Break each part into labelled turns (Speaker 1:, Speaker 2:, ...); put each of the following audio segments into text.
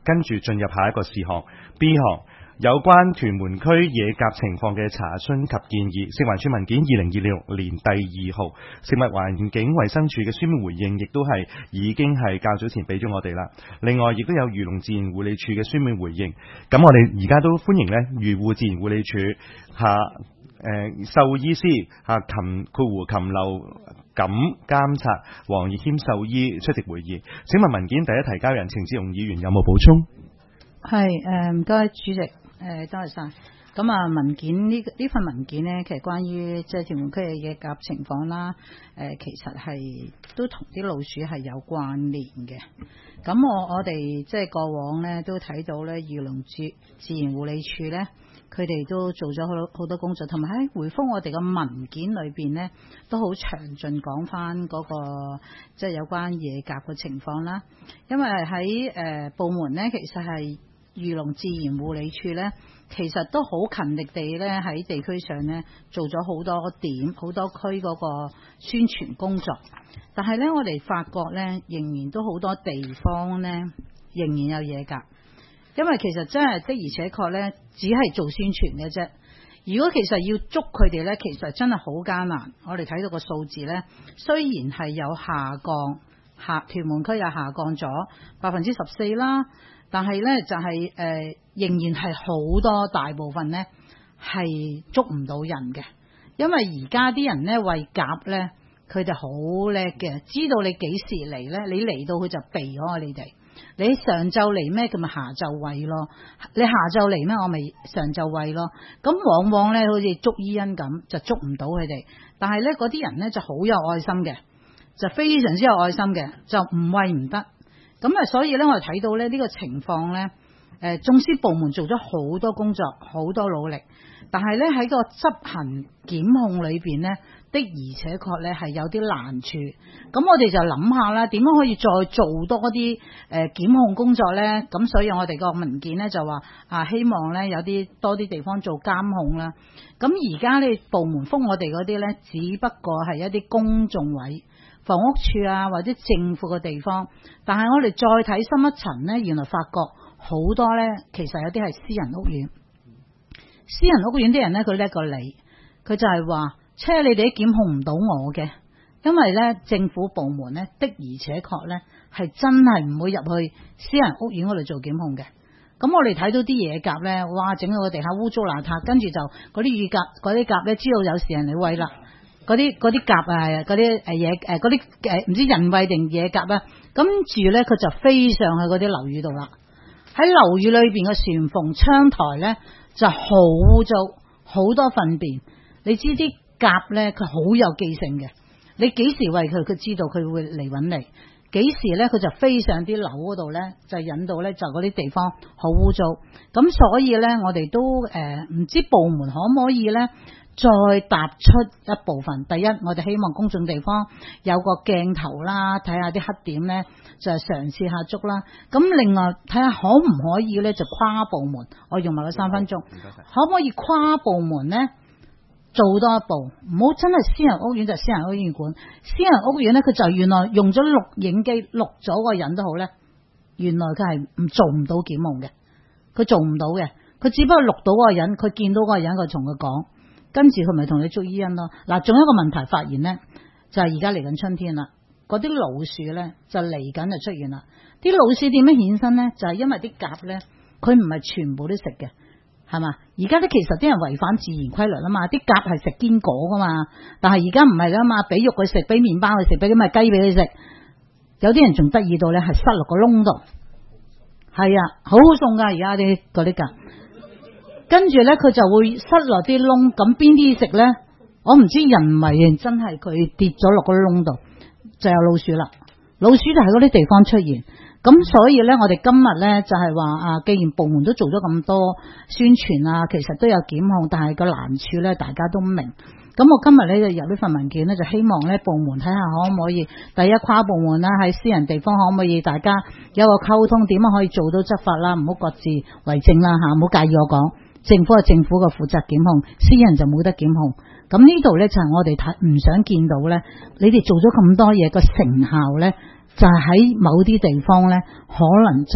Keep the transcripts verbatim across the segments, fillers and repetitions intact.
Speaker 1: 跟住進入下一個事項 B 項，有關屯門區野鴿情況嘅查詢及建議，食環署文件二零二六年第二號，食物環境衛生署嘅書面回應亦都係已經係較早前俾咗我哋啦。另外亦都有漁農自然護理署嘅書面回應，咁我哋而家都歡迎呢漁護自然護理署下誒獸醫師下禽括弧禽流感監察黃熱謙獸醫出席會議。請問文件第一提交人程志勇議員有冇補充？
Speaker 2: 係誒唔該主席，誒、呃、多謝晒。咁啊文件呢呢份文件呢，其實關於即係屯門區嘅野鴿情況啦，誒、呃、其實係都同啲老鼠係有關聯嘅。咁我我哋即係過往呢都睇到咧，漁農自自然護理署咧，佢哋都做咗好多好多工作，同埋喺回覆我哋嘅文件裏邊呢，都好詳盡講翻嗰個即係有關野鴿嘅情況啦。因為喺誒、呃、部門呢，其實係漁農自然護理署呢，其實都好勤力地咧喺地區上呢做咗好多點好多區嗰個宣傳工作。但係呢，我哋發覺呢，仍然都好多地方呢，仍然有野鴿。因為其實真係的而且確呢，只係做宣傳嘅啫。如果其實要捉佢哋呢，其實真係好艱難。我哋睇到個數字呢，雖然係有下降，下屯門區又下降咗百分之十四啦，但係呢，就係、是、誒、呃、仍然係好多大部分呢係捉唔到人嘅。因為而家啲人呢，餵鴿呢，佢哋好叻嘅，知道你幾時嚟呢，你嚟到佢就避開你哋。你上晝嚟咩？佢咪下晝餵咯。你下晝嚟咩？我咪上晝餵咯。咁往往咧，好似捉伊恩咁，就捉唔到佢哋。但係咧，嗰啲人咧就好有愛心嘅，就非常之有愛心嘅，就唔餵唔得。咁啊，所以咧，我哋睇到咧呢個情況咧，誒，縱使部門做咗好多工作，好多努力，但係咧喺個執行檢控裏邊咧，的而且確咧係有啲難處，咁我哋就諗下啦，點樣可以再做多啲誒檢控工作呢？咁所以我哋個文件呢就話啊，希望呢有啲多啲地方做監控啦。咁而家呢部門覆我哋嗰啲呢，只不過係一啲公眾位、房屋處啊或者政府嘅地方，但係我哋再睇深一層呢，原來發覺好多呢，其實有啲係私人屋苑，私人屋苑啲人呢，佢叻過你，佢就係話。車你哋都檢控唔到我嘅，因為咧政府部門咧的而且確咧係真係唔會入去私人屋苑嗰度做檢控嘅。咁我哋睇到啲野鴿咧，哇，整到個地下污糟邋遢，跟住就嗰啲乳鴿嗰啲鴿咧，知道有時人嚟餵啦，嗰啲嗰啲鴿啊，嗰啲誒野誒嗰啲誒唔知人餵定野鴿啊，跟住咧佢就飛上去嗰啲樓宇度啦。喺樓宇裏邊嘅簷篷窗台咧就好污糟，好多糞便。你知啲鴿咧，佢好有記性嘅。你幾時餵佢，佢知道佢會嚟揾你。幾時咧，佢就飛上啲樓嗰度咧，就引到咧就嗰啲地方好污糟。咁所以咧，我哋都誒唔、呃、知部門可唔可以咧，再踏出一部分。第一，我哋希望公眾地方有個鏡頭啦，睇下啲黑點咧，就嘗試下捉啦。咁另外睇下可唔可以咧，就跨部門。我用埋個三分鐘，可唔可以跨部門咧？做多一步，唔好真係私人屋苑就私人屋苑管，私人屋苑咧佢就原來用咗錄影機錄咗個人都好咧，原來佢係唔做唔到檢控嘅，佢做唔到嘅，佢只不過錄到嗰個人，佢見到嗰個人佢同佢講，跟住佢咪同你捉伊恩咯。嗱，仲有一個問題發現咧，就係而家嚟緊春天啦，嗰啲老鼠咧就嚟緊就出現啦。啲老鼠點樣衍生咧？就係、是、因為啲鴿咧，佢唔係全部都食嘅。係嘛？而家啲其實啲人違反自然規律啦嘛，啲鴿係食堅果噶嘛，但係而家唔係啦嘛，俾肉佢食，俾麵包佢食，俾啲咪雞俾佢食。有啲人仲得意到咧，係塞落個窿度，係啊，好好送噶而家啲嗰啲鴿。跟住咧，佢就會塞落啲窿，咁邊啲食咧？我唔知人唔係真係佢跌咗落個窿度，就有老鼠啦。老鼠就喺嗰啲地方出現。咁所以咧，我哋今日咧就係話啊，既然部門都做咗咁多宣傳啊，其實都有檢控，但係個難處咧，大家都明。咁我今日咧就由呢份文件咧，就希望咧部門睇下可唔可以，第一跨部門啦，喺私人地方可唔可以大家有個溝通，點樣可以做到執法啦，唔好各自為政啦吓，唔好介意我講。政府係政府嘅負責檢控，私人就冇得檢控。咁呢度咧就係我哋睇唔想見到咧，你哋做咗咁多嘢個成效咧。就係喺某啲地方咧，可能就誒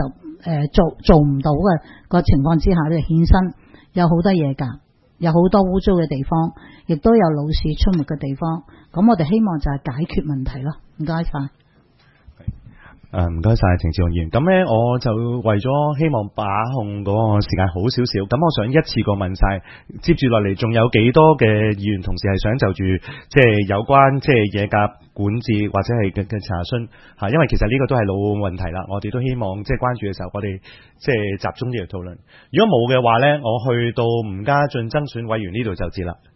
Speaker 2: 誒做做唔到嘅個情況之下咧，衍生有好多野鴿，有好多污糟嘅地方，亦都有老鼠出沒嘅地方。咁我哋希望就係解決問題咯。唔該晒。
Speaker 1: 誒唔該晒程志雄議員，咁咧我就為咗希望把控嗰個時間好少少，咁我想一次過問晒，接住落嚟仲有幾多嘅議員同事係想就住即係有關即係野鴿管治或者係嘅嘅查詢嚇，因為其實呢個都係老問題啦，我哋都希望即係關注嘅時候，我哋即係集中啲嚟討論。如果冇嘅話咧，我去到吳家俊爭選委員呢度就知啦。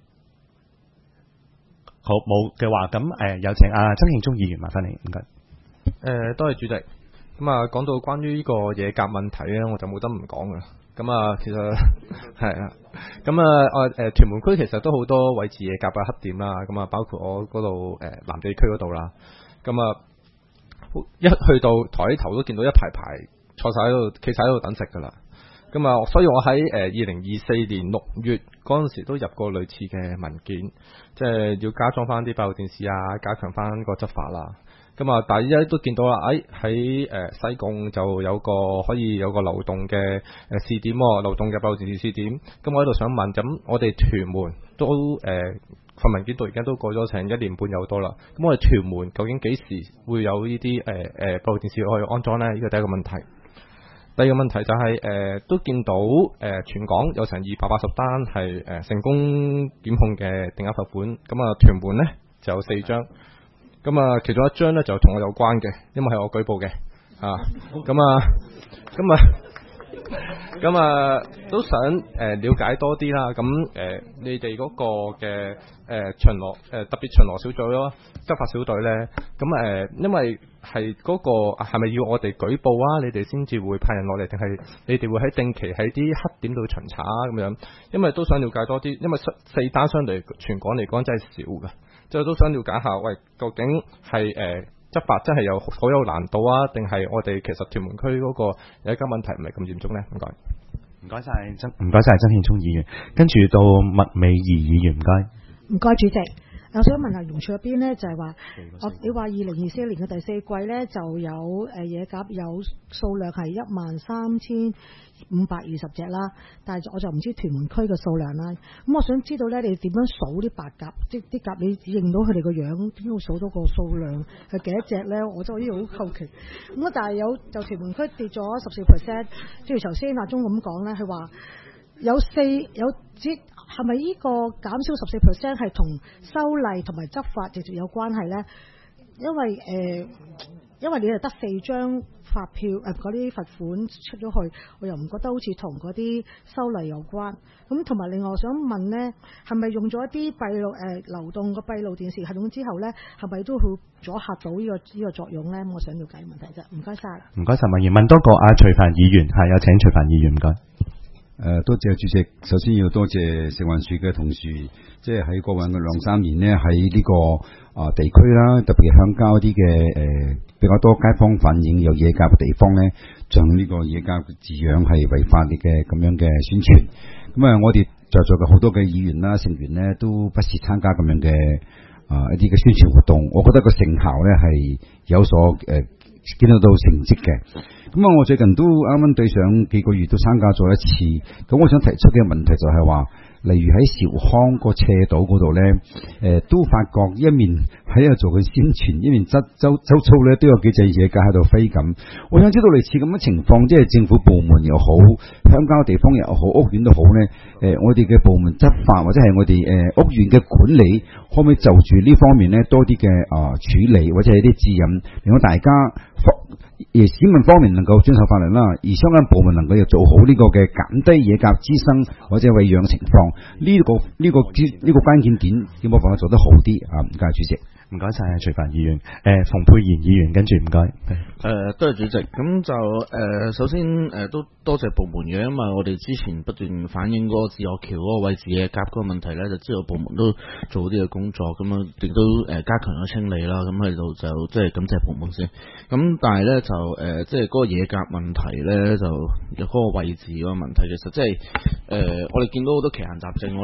Speaker 1: 好，冇嘅話，咁誒有請阿曾慶忠議員麻煩你，唔該。
Speaker 3: 誒、呃，多謝主席。咁啊，講到關於呢個野鴿問題咧，我就冇得唔講噶。咁啊，其實係啊，咁啊，我誒屯門區其實都好多位置野鴿嘅黑點啦。咁啊，包括我嗰度誒南地區嗰度啦。咁啊，一去到台頭都見到一排排坐晒喺度，企晒喺度等食噶啦。咁啊，所以我喺誒二零二四年六月嗰陣時都入過類似嘅文件，即係要加裝翻啲閉路電視啊，加強翻個執法啦。咁啊，但係依家都見到啦，誒喺誒西貢就有個可以有個流動嘅誒試點喎，流動嘅閉路電視試點。咁我喺度想問，咁我哋屯門都誒份文件到而家都過咗成一年半有多啦。咁我哋屯門究竟幾時會有呢啲誒誒閉路電視可以安裝呢？呢個第一個問題。第二個問題就係、是、誒、呃、都見到誒、呃、全港有成二百八十單係誒、呃、成功檢控嘅定額罰款。咁啊屯門呢就有四張。咁啊，其中一張咧就同我有關嘅，因為係我舉報嘅啊。咁啊，咁啊，咁啊，都想誒、呃、了解多啲啦。咁誒、呃，你哋嗰個嘅誒、呃、巡邏誒、呃、特別巡邏小組咯，執法小隊咧，咁誒、呃，因為係嗰、那個係咪要我哋舉報啊？你哋先至會派人落嚟，定係你哋會喺定期喺啲黑點度巡查啊？咁樣，因為都想了解多啲，因為四單相對全港嚟講真係少嘅。即係都想了解下，喂，究竟係誒、呃、執法真係有好有難度啊？定係我哋其實屯門區嗰個有一間問題唔係咁嚴重呢？唔該，
Speaker 1: 唔該晒曾，唔該晒曾慶忠議員，跟住到麥美儀議員，唔該，
Speaker 4: 唔該主席。我想問下漁署嗰邊呢，就係話，我你話二零二四年嘅第四季呢，就有誒野鴿有數量係一萬三千五百二十隻啦，但係我就唔知屯門區嘅數量啦。咁我想知道呢，你點樣數啲白鴿？即啲鴿你認到佢哋個樣，點樣數到個數量係幾多隻呢？我就呢度好好奇。咁啊，但係有就屯門區跌咗十四 percent，即係頭先阿鐘咁講呢，佢話有四有即係咪呢個減少十四 percent 係同修例同埋執法直接有關係呢？因為誒、呃，因為你係得四張發票誒嗰啲罰款出咗去，我又唔覺得好似同嗰啲修例有關。咁同埋另外我想問呢，係咪用咗一啲閉路誒、呃、流動嘅閉路電視系統之後呢，係咪都會阻嚇到呢、這個呢、這個作用呢？我想了解問題啫。唔該晒。唔
Speaker 1: 該晒，文言問多個阿徐凡議員，係有請徐凡議員，唔該。
Speaker 5: 誒、呃，多謝主席。首先要多謝食環署嘅同事，即係喺過往嘅兩三年呢，喺呢、這個啊、呃、地區啦，特別鄉郊啲嘅誒比較多街坊反映有野鴿嘅地方呢，將呢個野鴿飼養係違法嘅咁樣嘅宣傳。咁、嗯、啊，我哋在座嘅好多嘅議員啦、成員呢，都不時參加咁樣嘅啊、呃、一啲嘅宣傳活動。我覺得個成效呢係有所誒。呃見得到成績嘅，咁啊，我最近都啱啱對上幾個月都參加咗一次，咁我想提出嘅問題就係話，例如喺兆康個斜島嗰度呢，誒、呃、都發覺一面喺度做佢宣傳，一面周周周遭呢都有幾隻野鴿喺度飛緊。我想知道類似咁嘅情況，即係政府部門又好，鄉郊地方又好，屋苑都好呢，誒、呃、我哋嘅部門執法或者係我哋誒、呃、屋苑嘅管理，可唔可以就住呢方面呢多啲嘅啊處理，或者係啲指引，令到大家而市民方面能夠遵守法律啦，而相關部門能夠又做好呢個嘅減低野鴿滋生或者餵養嘅情況，呢、這個呢、這個呢、這個關鍵點有冇辦法做得好啲啊？唔該，主席。
Speaker 1: 唔該晒徐凡議員，誒、呃、馮沛然議員跟住唔該。誒、
Speaker 6: 呃，多謝主席。咁就誒、呃，首先誒、呃、都多謝部門嘅，因為我哋之前不斷反映嗰個自樂橋嗰個位置嘅鴿嗰個問題咧，就知道部門都做啲嘅工作，咁樣亦都誒加強咗清理啦。咁喺度就即係感謝部門先。咁但係咧就誒、呃，即係嗰個野鴿問題咧，就有嗰個位置嗰個問題，其實即係誒，我哋見到好多奇難雜症，我哋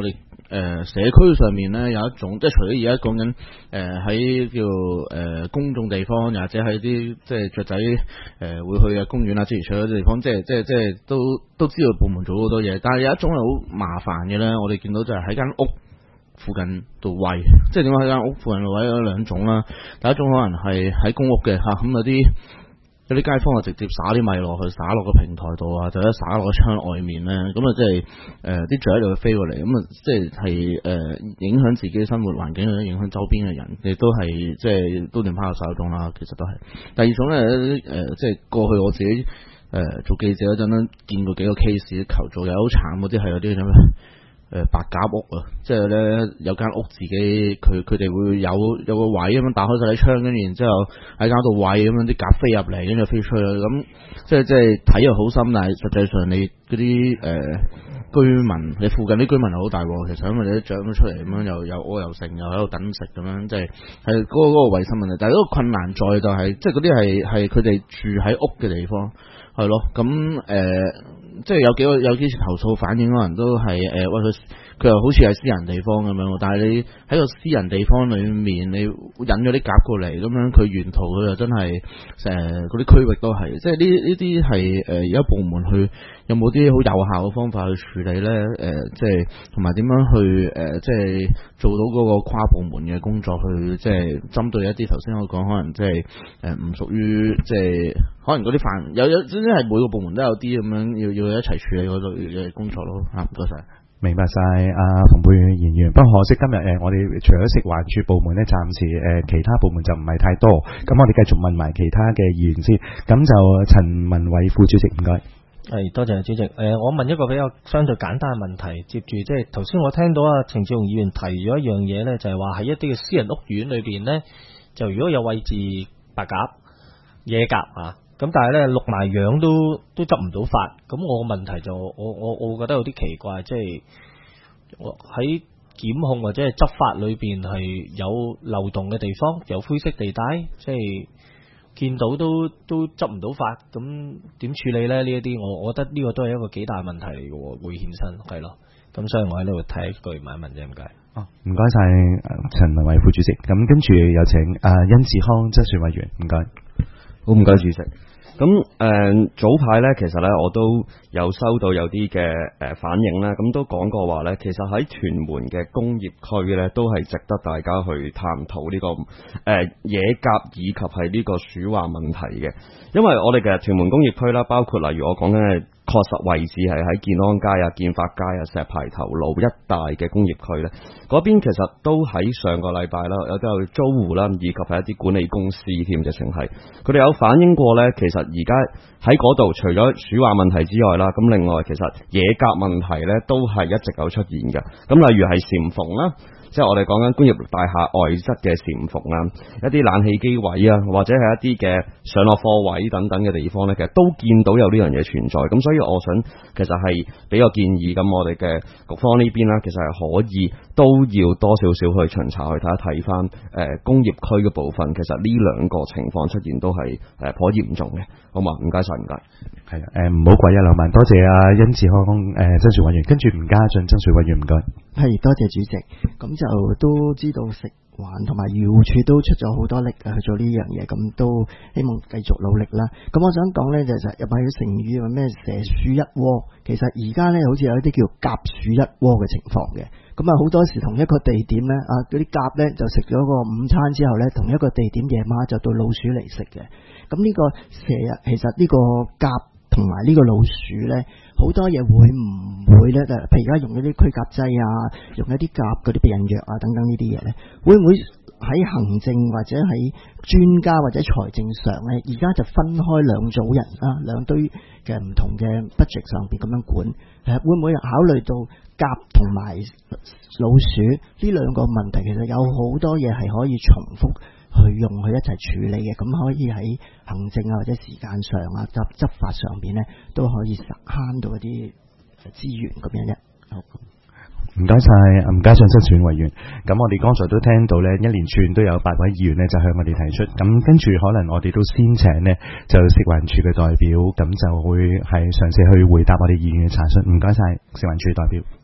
Speaker 6: 誒社區上面咧有一種，即係除咗而家講緊誒喺叫誒、呃、公眾地方，又或者喺啲即係雀仔誒、呃、會去嘅公園啊，諸如此類嘅地方，即係即係即係都都知道部門做好多嘢，但係有一種係好麻煩嘅咧，我哋見到就係喺間屋附近度餵，即係點解喺間屋附近度餵有兩種啦？第一種可能係喺公屋嘅嚇，咁有啲。有啲街坊就直接灑啲米落去，灑落個平台度啊，就一灑落個窗外面咧，咁啊即係誒啲雀就會飛過嚟，咁啊即係係誒影響自己生活環境，影響周邊嘅人，亦都係即係都連拋手中啦，其實都係。第二種咧誒，即係過去我自己誒、呃、做記者嗰陣咧，見過幾個 case 求助，有好慘嗰啲係有啲咁嘅。誒、呃、白鴿屋啊，即係咧有間屋自己佢佢哋會有有個位咁樣打開晒啲窗，跟住然之後喺間度餵咁樣啲鴿飛入嚟，跟住飛出去，咁即係即係睇又好心，但係實際上你嗰啲誒居民，你附近啲居民係好大鑊，其實因為你啲雀咁出嚟咁樣又又屙又剩，又喺度等食咁樣，即係係嗰個嗰、嗰個衞生問題。但係嗰個困難在就係、是，即係嗰啲係係佢哋住喺屋嘅地方，係咯，咁誒。呃即係有幾個有幾次投訴反映，可能都係誒、呃、喂佢佢又好似係私人地方咁樣，但係你喺個私人地方裏面，你引咗啲鴿過嚟，咁樣佢沿途佢又真係誒嗰啲區域都係，即係呢呢啲係誒而家部門去有冇啲好有效嘅方法去處理咧？誒、呃、即係同埋點樣去誒、呃、即係做到嗰個跨部門嘅工作，去即係針對一啲頭先我講可能即係誒唔屬於即係可能嗰啲範有有真係每個部門都有啲咁樣要要。一齊處理嗰類嘅工作咯，嚇唔該晒。
Speaker 1: 明白晒，阿馮沛賢議員。不過可惜今日誒，我哋除咗食環署部門咧，暫時誒其他部門就唔係太多。咁我哋繼續問埋其他嘅議員先。咁就陳文偉副主席，唔該。
Speaker 7: 係多謝主席。誒、呃，我問一個比較相對簡單嘅問題，接住即係頭先我聽到啊，程志雄議員提咗一樣嘢咧，就係話喺一啲嘅私人屋苑裏邊咧，就如果有餵飼白鴿、野鴿啊。咁但係咧錄埋樣都都執唔到法，咁我個問題就我我我覺得有啲奇怪，即係我喺檢控或者係執法裏邊係有漏洞嘅地方，有灰色地帶，即係見到都都執唔到法，咁點處理咧？呢一啲我我覺得呢個都係一個幾大問題嚟嘅，會衍生係咯。咁所以我喺呢度睇一句問一問啫，唔該。
Speaker 1: 哦，唔該晒陳文偉副主席。咁跟住有請阿殷志康質詢委員，唔該。
Speaker 8: 好，唔該主席。咁誒、呃、早排咧，其實咧我都有收到有啲嘅誒反應啦，咁都講過話咧，其實喺屯門嘅工業區咧，都係值得大家去探討呢、這個誒、呃、野鴿以及係呢個鼠患問題嘅，因為我哋嘅屯門工業區啦，包括例如我講緊嘅。確實位置係喺建安街啊、建發街啊、石牌頭路一帶嘅工業區呢，嗰邊其實都喺上個禮拜啦，有都有租戶啦，以及係一啲管理公司添，直情係佢哋有反映過呢。其實而家喺嗰度除咗鼠患問題之外啦，咁另外其實野鴿問題呢都係一直有出現嘅。咁例如係簷篷啦。即係我哋講緊工業大廈外側嘅簷篷啊，一啲冷氣機位啊，或者係一啲嘅上落貨位等等嘅地方呢，其實都見到有呢樣嘢存在。咁所以我想其實係俾個建議，咁我哋嘅局方呢邊啦，其實係可以都要多少少去巡查去睇一睇翻誒工業區嘅部分，其實呢兩個情況出現都係誒頗嚴重嘅。好嘛，唔該晒，唔該。
Speaker 1: 係啊，誒唔好貴一兩萬，多謝阿殷志康誒質詢委員，跟住吳家俊質詢委員，唔該。
Speaker 9: 係多謝主席，咁就都知道食環同埋漁護署都出咗好多力去做呢樣嘢，咁都希望繼續努力啦。咁我想講呢，就係入埋啲成語話咩蛇鼠一窩，其實而家呢，好似有一啲叫鴿鼠一窩嘅情況嘅。咁啊好多時同一個地點呢，啊嗰啲鴿呢就食咗個午餐之後呢，同一個地點夜晚就到老鼠嚟食嘅。咁呢個蛇其實呢個鴿同埋呢個老鼠呢，好多嘢會唔會呢？譬如而家用一啲驅鴿劑啊，用一啲鴿嗰啲避孕藥啊等等呢啲嘢呢，會唔會喺行政或者喺專家或者財政上呢？而家就分開兩組人啊，兩堆嘅唔同嘅 budget 上邊咁樣管，誒會唔會考慮到鴿同埋老鼠呢兩個問題？其實有好多嘢係可以重複去用去一齊處理嘅，咁可以喺行政啊或者時間上啊執執法上邊呢，都可以慳到一啲資源咁樣啫。好，
Speaker 1: 唔該晒吳家俊質詢委員。咁我哋剛才都聽到呢，一連串都有八位議員呢就向我哋提出，咁跟住可能我哋都先請呢就食環署嘅代表，咁就會係嘗試去回答我哋議員嘅查詢。唔該晒食環署代表。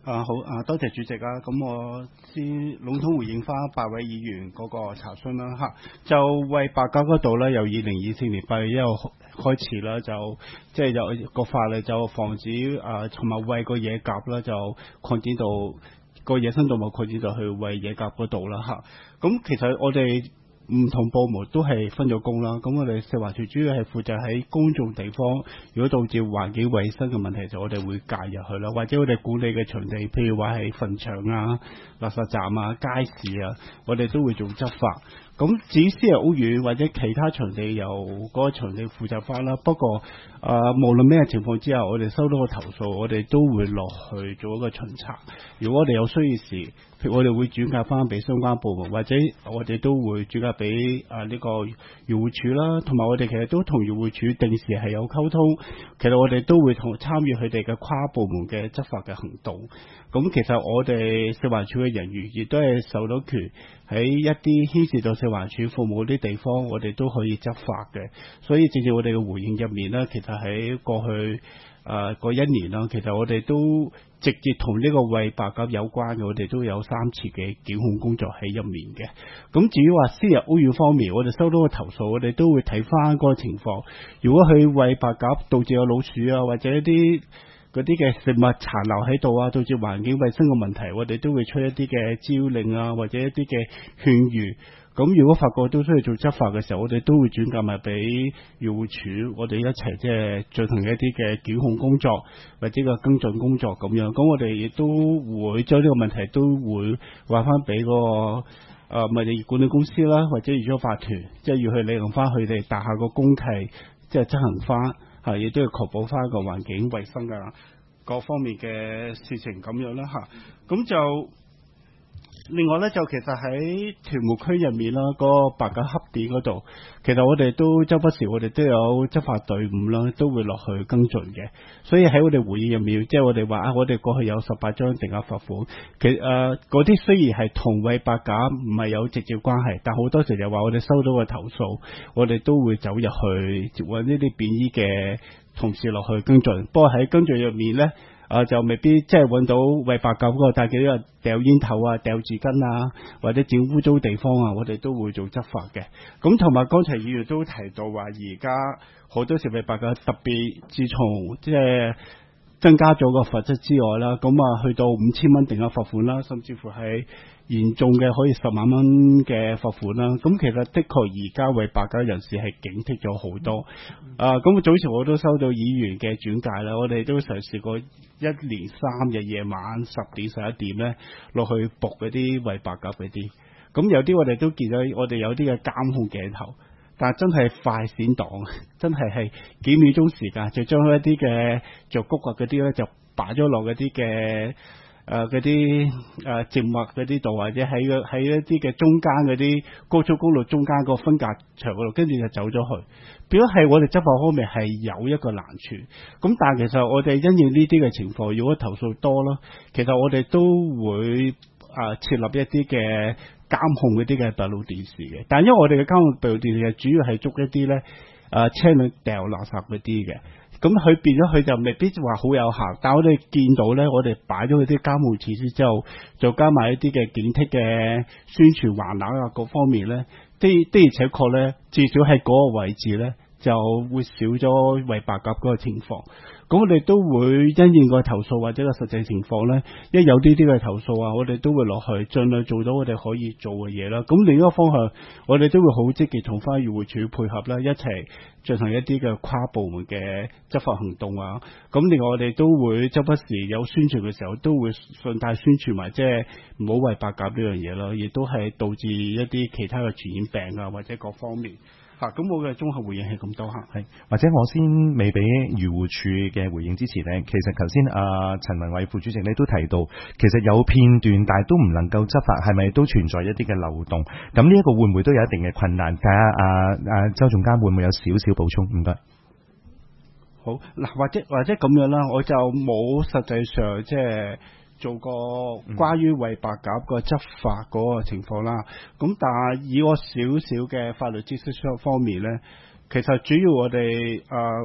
Speaker 10: 啊好啊，多謝主席啊。咁我先籠統回應翻八位議員嗰個查詢啦嚇。就為白鴿嗰度咧，由二零二四年八月一號開始啦，就即係有個法例就防止啊，同埋為個野鴿啦，就擴展到個野生動物擴展到去為野鴿嗰度啦嚇。咁其實我哋唔同部門都係分咗工啦，咁我哋食環署主要係負責喺公眾地方，如果導致環境衛生嘅問題，就我哋會介入去啦，或者我哋管理嘅場地，譬如話係墳場啊、垃圾站啊、街市啊，我哋都會做執法。咁至於私人屋苑或者其他場地由嗰個場地負責翻啦。不過啊、呃，無論咩情況之下，我哋收到個投訴，我哋都會落去做一個巡查。如果我哋有需要時，譬如我哋會轉介翻俾相關部門，或者我哋都會轉介俾啊呢個漁護署啦，同埋我哋其實都同漁護署定時係有溝通。其實我哋都會同參與佢哋嘅跨部門嘅執法嘅行動。咁其實我哋食環署嘅人員亦都係受到權喺一啲牽涉到食環署服務啲地方，我哋都可以執法嘅。所以正正我哋嘅回應入面呢，其實喺過去誒嗰、呃、一年啦，其實我哋都直接同呢個為白鴿有關嘅，我哋都有三次嘅檢控工作喺入面嘅。咁至於話私人屋苑方面，我哋收到個投訴，我哋都會睇翻嗰個情況。如果佢為白鴿導致有老鼠啊，或者一啲嗰啲嘅食物殘留喺度啊，導致環境衛生嘅問題，我哋都會出一啲嘅招令啊，或者一啲嘅勸喻。咁如果發覺都需要做執法嘅時候，我哋都會轉介埋俾漁護署，我哋一齊即係進行一啲嘅檢控工作或者個跟進工作咁樣。咁我哋亦都會將呢個問題都會話翻俾個誒物業管理公司啦，或者業主法團，即係要去履行翻佢哋大廈個公契，即係執行翻。係，亦都要確保翻個環境衛生啊，各方面嘅事情咁樣啦嚇。咁就另外咧，就其實喺屯門區入面啦，嗰、那個白鴿黑點嗰度，其實我哋都周不時，我哋都有執法隊伍啦，都會落去跟進嘅。所以喺我哋會議入面，即係我哋話啊，我哋過去有十八張定額罰款，其實誒嗰啲雖然係同為白鴿唔係有直接關係，但好多時就話我哋收到個投訴，我哋都會走入去揾呢啲便衣嘅同事落去跟進。不過喺跟進入面咧，啊，就未必即係揾到為白鴿嗰個，但係幾個掉煙頭啊、掉紙巾啊，或者整污糟地方啊，我哋都會做執法嘅。咁同埋剛才議員都提到話，而家好多時為白鴿，特別自從即係增加咗個罰則之外啦，咁啊去到五千蚊定額罰款啦，甚至乎係嚴重嘅可以十萬蚊嘅罰款啦。咁其實的確而家為白鴿人士係警惕咗好多。啊，咁早前我都收到議員嘅轉介啦，我哋都嘗試過一連三日夜晚十點十一點咧落去捕嗰啲為白鴿嗰啲。咁有啲我哋都見到，我哋有啲嘅監控鏡頭。但真係快閃檔，真係係幾秒鐘時間，就將一啲嘅著谷啊嗰啲咧，就擺咗落嗰啲嘅誒嗰啲誒植物嗰啲度，或者喺個喺一啲嘅中間嗰啲高速公路中間個分隔牆嗰度，跟住就走咗去。變咗係我哋執法方面係有一個難處。咁但係其實我哋因應呢啲嘅情況，如果投訴多咯，其實我哋都會啊設立一啲嘅監控嗰啲嘅閉路電視嘅，但係因為我哋嘅監控閉路電視係主要係捉一啲咧誒車輛掉垃圾嗰啲嘅，咁佢變咗佢就未必話好有效。但係我哋見到咧，我哋擺咗嗰啲監控設施之後，再加埋一啲嘅警惕嘅宣傳環欄啊各方面咧，的的而且確咧，至少喺嗰個位置咧就會少咗為白鴿嗰個情況。咁我哋都會因應個投訴或者個實際情況咧，一有呢啲嘅投訴啊，我哋都會落去盡量做到我哋可以做嘅嘢啦。咁另一個方向，我哋都會好積極同翻漁護署配合啦，一齊進行一啲嘅跨部門嘅執法行動啊。咁另外我哋都會周不時有宣傳嘅時候，都會順帶宣傳埋，即係唔好為白鴿呢樣嘢咯，亦都係導致一啲其他嘅傳染病啊或者各方面。咁、啊、我嘅綜合回應係咁多嚇，係
Speaker 1: 或者我先未俾漁護署嘅回應之前呢，其實頭先阿陳文偉副主席你都提到，其實有片段但係都唔能夠執法，係咪都存在一啲嘅漏洞？咁呢一個會唔會都有一定嘅困難？睇下阿阿周總監會唔會有少少補充？唔該。
Speaker 10: 好嗱，或者或者咁樣啦，我就冇實際上即係做過關於為白鴿個執法嗰個情況啦。咁但係以我少少嘅法律知識方面咧，其實主要我哋誒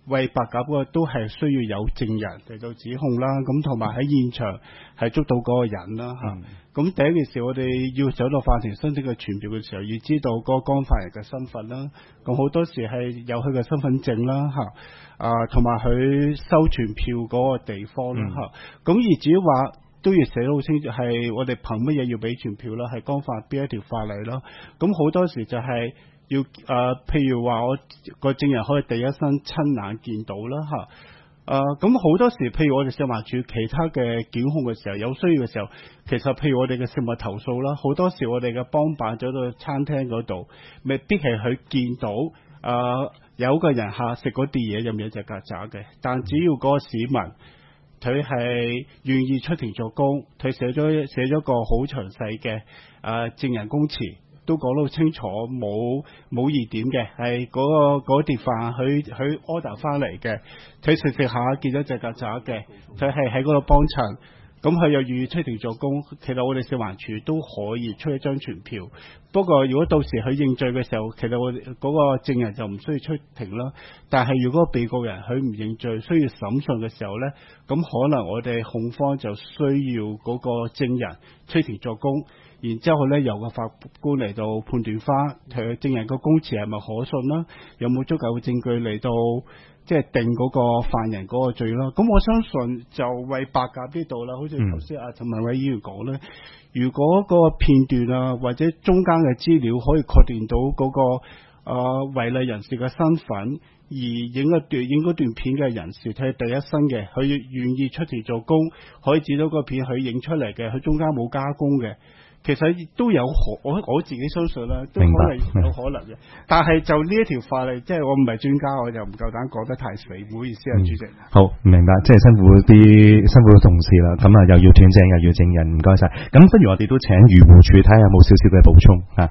Speaker 10: 為白鴿嗰個都係需要有證人嚟到指控啦，咁同埋喺現場係捉到嗰個人啦嚇。咁、嗯、第一件事，我哋要走到法庭申請嘅傳票嘅時候，要知道嗰個干犯人嘅身份啦。咁好多時係有佢嘅身份證啦嚇，啊同埋佢收傳票嗰個地方啦嚇。咁、嗯、而至於話都要寫得好清楚，係我哋憑乜嘢要俾傳票啦？係干犯邊一條法例啦？咁好多時就係、是。要誒、呃，譬如話我個證人可以第一身親眼見到啦嚇，誒咁好多時，譬如我哋食環署其他嘅檢控嘅時候，有需要嘅時候，其實譬如我哋嘅食物投訴啦，好多時我哋嘅幫辦走到餐廳嗰度，未必係佢見到誒、呃、有個人客食嗰啲嘢入面有隻曱甴嘅，但只要嗰個市民佢係願意出庭作供，佢寫咗寫咗個好詳細嘅誒證人供詞。都講到清楚，冇冇疑點嘅，係嗰、嗰個嗰碟飯佢佢 order 翻嚟嘅，佢食食下見到隻曱甴嘅，佢係喺嗰度幫襯，咁佢又願意出庭作供，其實我哋食環署都可以出一張傳票。不過如果到時佢認罪嘅時候，其實我哋嗰個證人就唔需要出庭啦。但係如果被告人佢唔認罪，需要審訊嘅時候呢，咁可能我哋控方就需要嗰個證人出庭作供。然之後咧，由個法官嚟到判斷翻，佢證人個供詞係咪可信啦？有冇足夠嘅證據嚟到即係定嗰個犯人嗰個罪啦？咁我相信就為白鴿呢度啦，好似頭先阿陳文偉議員講咧，如果個片段啊或者中間嘅資料可以確定到嗰、那個誒違例人士嘅身份，而影一段影嗰段片嘅人士佢係第一身嘅，佢願意出庭做工，可以指到個片佢影出嚟嘅，佢中間冇加工嘅。其實都有可，我我自己相信啦，都可能有可能嘅。但係就呢一條法例，即係我唔係專家，我就唔夠膽講得太死，唔好意思啊，主席。
Speaker 1: 好，明白，即係辛苦啲辛苦嘅同事啦。咁啊，又要斷正，又要證人，唔該晒。咁不如我哋都請漁護署睇下有冇少少嘅補充啊。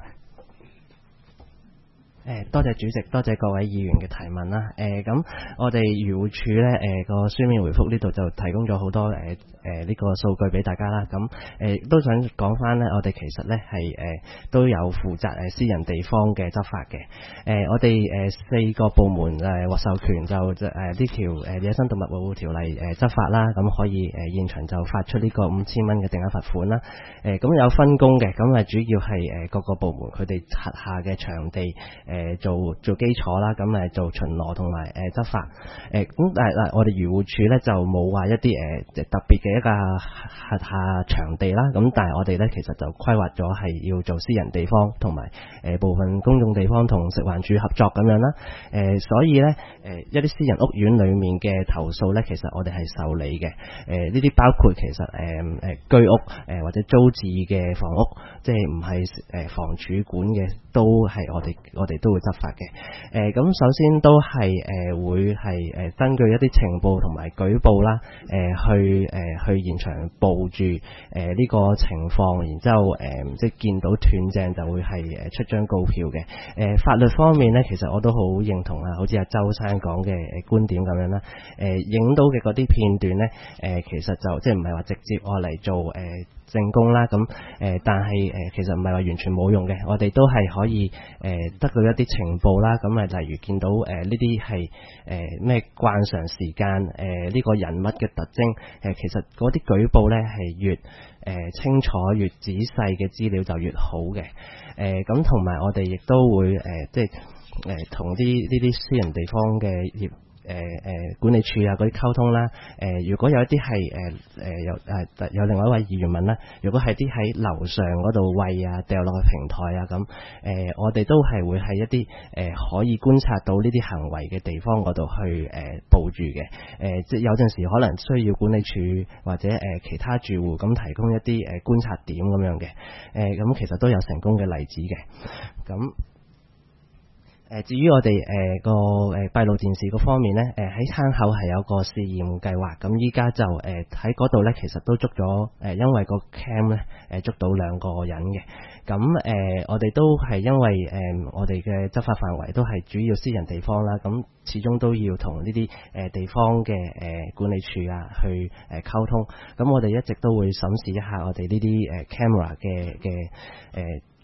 Speaker 11: 誒，多謝主席，多謝各位議員嘅提問啦。誒，咁我哋漁護署咧，誒個書面回覆呢度就提供咗好多誒誒呢個數據俾大家啦。咁誒都想講翻咧，我哋其實咧係誒都有負責誒私人地方嘅執法嘅。誒，我哋誒四個部門誒獲授權就誒呢條誒野生動物保護條例誒執法啦。咁可以誒現場就發出呢個五千蚊嘅定額罰款啦。誒，咁有分工嘅，咁誒主要係誒各個部門佢哋轄下嘅場地。誒做做基礎啦，咁誒做巡邏同埋誒執法，誒咁但係嗱，我哋漁護署咧就冇話一啲誒特別嘅一個轄下場地啦，咁但係我哋咧其實就規劃咗係要做私人地方同埋誒部分公眾地方同食環署合作咁樣啦，誒所以咧誒一啲私人屋苑裡面嘅投訴咧，其實我哋係受理嘅，誒呢啲包括其實誒誒居屋誒或者租置嘅房屋，即係唔係誒房署管嘅，都係我哋我哋都會執法嘅。誒咁首先都係誒會係誒根據一啲情報同埋舉報啦，誒去誒去現場報住誒呢個情況，然之後誒即係見到斷正就會係誒出張告票嘅。誒法律方面咧，其實我都好認同啊，好似阿周生講嘅誒觀點咁樣啦。誒影到嘅嗰啲片段咧，誒其實就即係唔係話直接我嚟做誒證供啦，咁誒但係誒其實唔係話完全冇用嘅，我哋都係可以誒得到一啲情報啦，咁啊例如見到誒呢啲係誒咩慣常時間誒呢個人物嘅特徵，誒其實嗰啲舉報咧係越誒清楚越仔細嘅資料就越好嘅，誒咁同埋我哋亦都會誒即係誒同啲呢啲私人地方嘅業誒誒、呃、管理處啊嗰啲溝通啦，誒、呃、如果有一啲係誒誒有誒有另外一位議員問啦，如果係啲喺樓上嗰度餵啊掉落去平台啊咁，誒、呃、我哋都係會喺一啲誒、呃、可以觀察到呢啲行為嘅地方嗰度去誒、呃、佈住嘅，誒、呃、即係有陣時可能需要管理處或者誒、呃、其他住戶咁提供一啲誒、呃、觀察點咁樣嘅，誒、呃、咁其實都有成功嘅例子嘅，咁。誒至於我哋誒個誒閉路電視嗰方面咧，誒喺坑口係有個試驗計劃，咁依家就誒喺嗰度咧，其實都捉咗誒，因為個 cam 咧誒捉到兩個人嘅，咁誒我哋都係因為誒我哋嘅執法範圍都係主要私人地方啦，咁始終都要同呢啲誒地方嘅誒管理處啊去誒溝通，咁我哋一直都會審視一下我哋呢啲誒 camera 嘅嘅誒。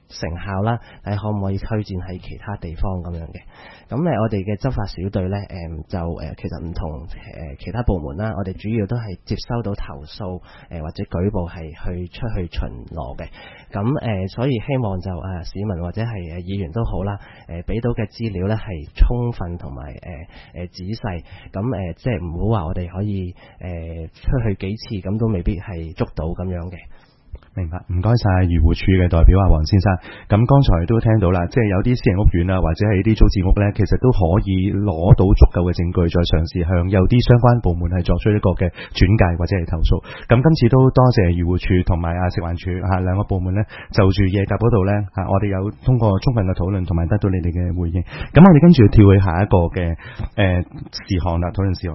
Speaker 11: 成效啦，睇可唔可以推薦喺其他地方咁樣嘅。咁誒，我哋嘅執法小隊呢，誒就誒其實唔同誒其他部門啦，我哋主要都係接收到投訴誒或者舉報係去出去巡邏嘅。咁誒，所以希望就誒市民或者係誒議員都好啦，誒俾到嘅資料呢係充分同埋誒誒仔細。咁誒即係唔好話我哋可以誒出去幾次咁都未必係捉到咁樣嘅。
Speaker 1: 明白，唔該晒漁護署嘅代表啊，黃先生。咁剛才都聽到啦，即係有啲私人屋苑啊，或者係啲租置屋呢，其實都可以攞到足夠嘅證據，再嘗試向有啲相關部門係作出一個嘅轉介或者係投訴。咁今次都多謝漁護署同埋啊食環署啊兩個部門呢，就住夜鴿嗰度呢，啊，我哋有通過充分嘅討論同埋得到你哋嘅回應。咁我哋跟住跳去下一個嘅誒事項啦，討論事項。